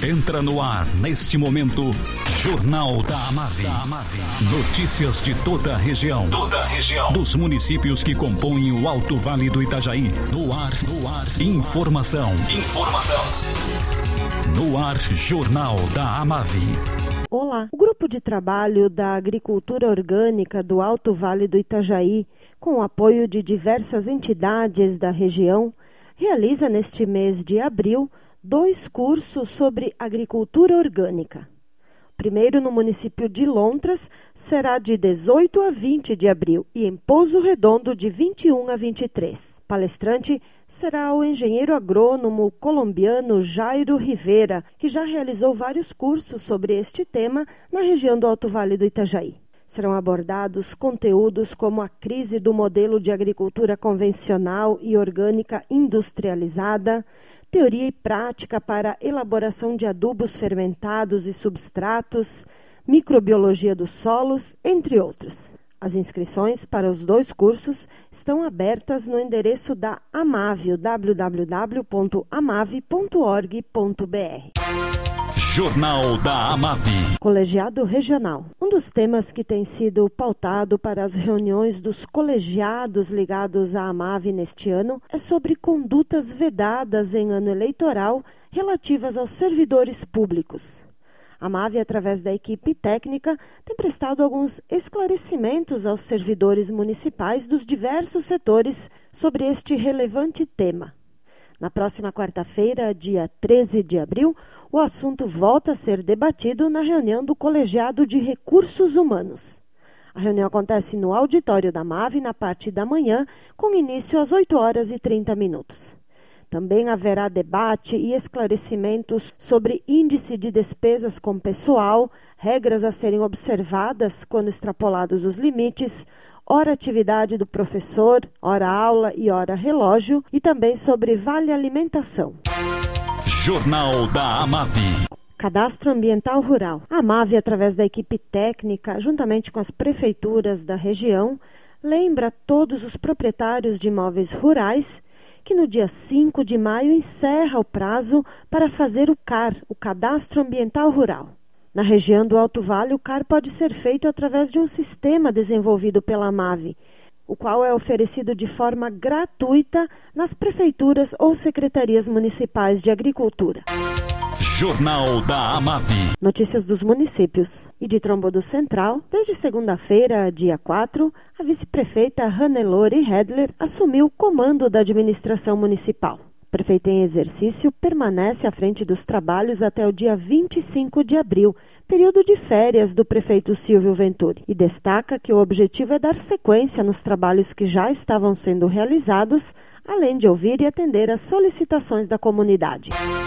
Entra no ar, neste momento, Jornal da Amave. Notícias de toda a região. Dos municípios que compõem o Alto Vale do Itajaí. No ar. Informação. No ar, Jornal da Amave. Olá, o Grupo de Trabalho da Agricultura Orgânica do Alto Vale do Itajaí, com o apoio de diversas entidades da região, realiza neste mês de abril 2 cursos sobre agricultura orgânica. O primeiro no município de Lontras será de 18 a 20 de abril e em Pouso Redondo de 21 a 23. Palestrante será o engenheiro agrônomo colombiano Jairo Rivera, que já realizou vários cursos sobre este tema na região do Alto Vale do Itajaí. Serão abordados conteúdos como a crise do modelo de agricultura convencional e orgânica industrializada, teoria e prática para a elaboração de adubos fermentados e substratos, microbiologia dos solos, entre outros. As inscrições para os 2 cursos estão abertas no endereço da Amave, www.amave.org.br. Jornal da Amave. Colegiado Regional. Um dos temas que tem sido pautado para as reuniões dos colegiados ligados à Amave neste ano é sobre condutas vedadas em ano eleitoral relativas aos servidores públicos. A Amave, através da equipe técnica, tem prestado alguns esclarecimentos aos servidores municipais dos diversos setores sobre este relevante tema. Na próxima quarta-feira, dia 13 de abril, o assunto volta a ser debatido na reunião do Colegiado de Recursos Humanos. A reunião acontece no auditório da Amave na parte da manhã, com início às 8h30. Também haverá debate e esclarecimentos sobre índice de despesas com pessoal, regras a serem observadas quando extrapolados os limites, hora-atividade do professor, hora-aula e hora-relógio, e também sobre vale-alimentação. Jornal da Amave. Cadastro Ambiental Rural. A Amave, através da equipe técnica, juntamente com as prefeituras da região, lembra a todos os proprietários de imóveis rurais que no dia 5 de maio encerra o prazo para fazer o CAR, o Cadastro Ambiental Rural. Na região do Alto Vale, o CAR pode ser feito através de um sistema desenvolvido pela Amave, o qual é oferecido de forma gratuita nas prefeituras ou secretarias municipais de agricultura. Jornal da Amave. Notícias dos municípios. E de Trombudo Central, desde segunda-feira, dia 4, a vice-prefeita Hannelore Hedler assumiu o comando da administração municipal. O prefeito em exercício permanece à frente dos trabalhos até o dia 25 de abril, período de férias do prefeito Silvio Venturi, e destaca que o objetivo é dar sequência nos trabalhos que já estavam sendo realizados, além de ouvir e atender às solicitações da comunidade.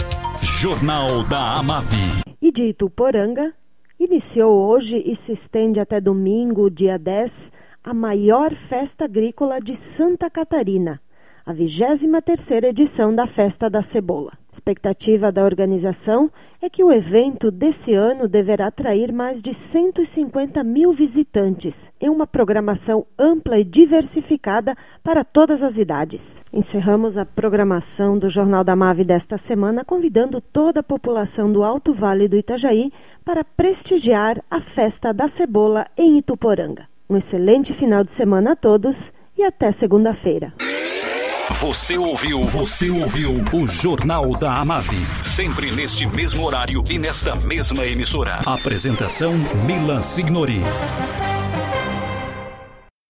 Jornal da Amave. E de Ituporanga, iniciou hoje e se estende até domingo, dia 10, a maior festa agrícola de Santa Catarina, a 23ª edição da Festa da Cebola. A expectativa da organização é que o evento desse ano deverá atrair mais de 150 mil visitantes, em uma programação ampla e diversificada para todas as idades. Encerramos a programação do Jornal da Amave desta semana, convidando toda a população do Alto Vale do Itajaí para prestigiar a Festa da Cebola em Ituporanga. Um excelente final de semana a todos e até segunda-feira. Você ouviu o Jornal da Amave, sempre neste mesmo horário e nesta mesma emissora. Apresentação Milan Signori.